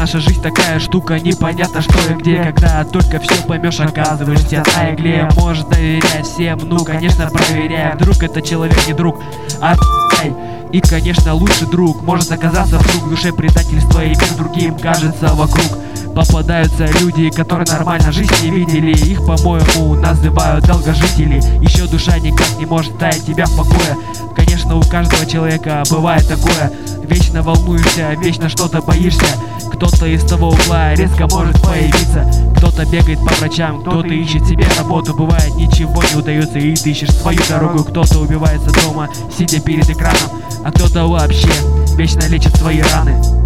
наша жизнь такая штука, непонятно что и где. Когда только все поймешь, оказываешься на игле. Может доверять всем, ну конечно проверяй. Вдруг это человек не друг, а и конечно лучший друг может оказаться вдруг в душе предательства, и мир другим кажется вокруг. Попадаются люди, которые нормально жизнь не видели. Их, по-моему, называют долгожители. Еще душа никак не может оставить тебя в покое. Конечно, у каждого человека бывает такое. Вечно волнуешься, вечно что-то боишься. Кто-то из того угла резко может появиться. Кто-то бегает по врачам, кто-то ищет себе работу. Бывает, ничего не удается, и ты ищешь свою дорогу. Кто-то убивается дома, сидя перед экраном, а кто-то вообще вечно лечит свои раны.